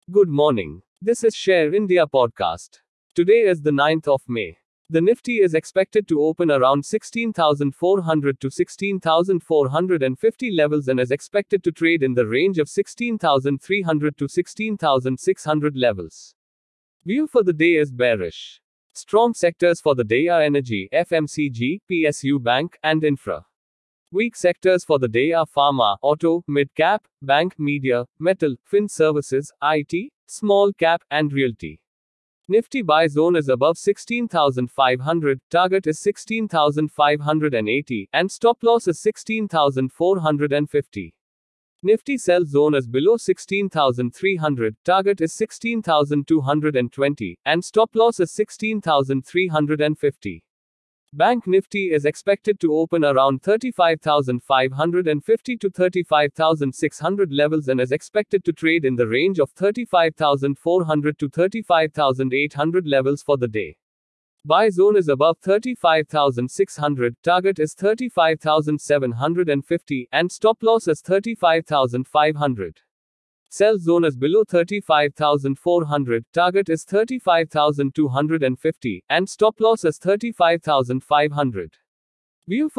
Good morning. This is Share India podcast. Today is the 9th of May. The Nifty is expected to open around 16,400 to 16,450 levels and is expected to trade in the range of 16,300 to 16,600 levels. View for the day is bearish. Strong sectors for the day are energy, FMCG, PSU bank, and infra. Weak sectors for the day are pharma, auto, mid-cap, bank, media, metal, fin services, IT, small cap, and realty. Nifty buy zone is above 16,500, target is 16,580, and stop loss is 16,450. Nifty sell zone is below 16,300, target is 16,220, and stop loss is 16,350. Bank Nifty is expected to open around 35,550 to 35,600 levels and is expected to trade in the range of 35,400 to 35,800 levels for the day. Buy zone is above 35,600, target is 35,750, and stop loss is 35,500. Sell zone is below 35,400, target is 35,250, and stop loss is 35,500. View for